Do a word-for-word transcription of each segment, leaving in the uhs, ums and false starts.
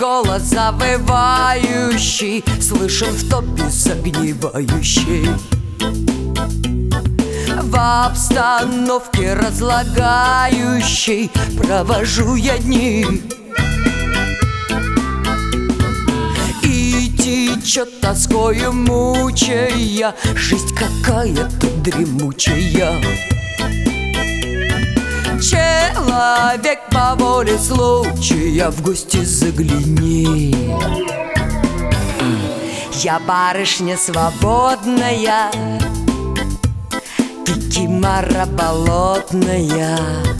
голос завывающий слышен в топе загнивающей. В обстановке разлагающей провожу я дни, и течет тоскою мучая жизнь какая-то дремучая. Человек по воле случая в гости загляни. Я барышня свободная, кикимора болотная,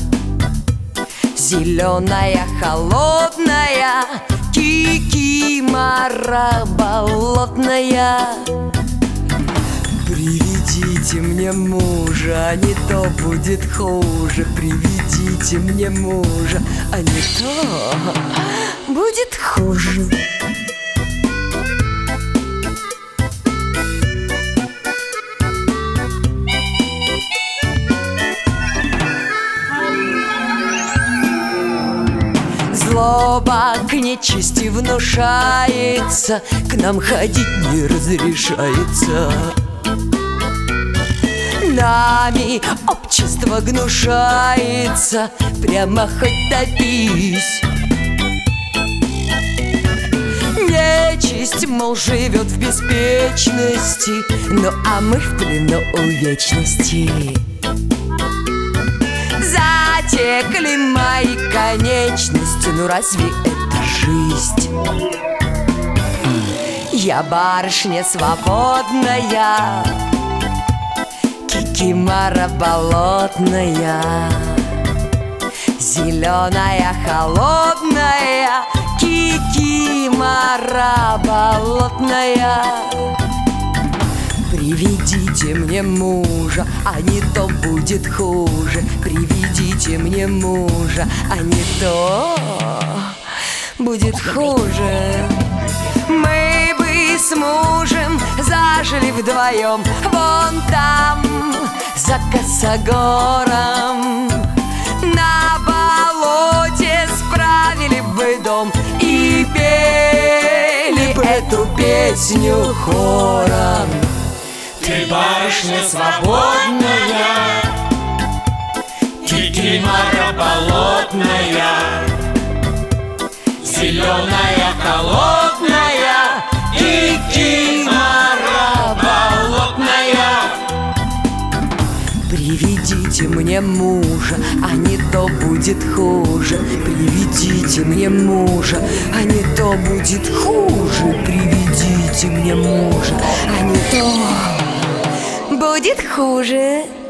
зеленая холодная, кикимора болотная. Приведите мне мужа, а не то будет хуже. Приведите мне мужа, а не то будет хуже. Злоба к нечисти внушается, к нам ходить не разрешается. Нами общество гнушается, прямо хоть топись. Нечисть, мол, живет в беспечности, ну а мы в плену у вечности. Затекли мои конечности, ну разве это жизнь? Я барышня свободная, кикимора болотная, зеленая холодная, кикимора болотная. Приведите мне мужа, а не то будет хуже. Приведите мне мужа, а не то будет хуже. Мы бы с мужем зажили вдвоем вон там, за косогором. На болоте справили бы дом и пели бы эту песню хором. Ты барышня свободная, кикимора болотная, зеленая холодная, кикимора болотная. Приведите мне мужа, а не то будет хуже. Приведите мне мужа, а не то будет хуже. Приведите мне мужа, а не то будет хуже.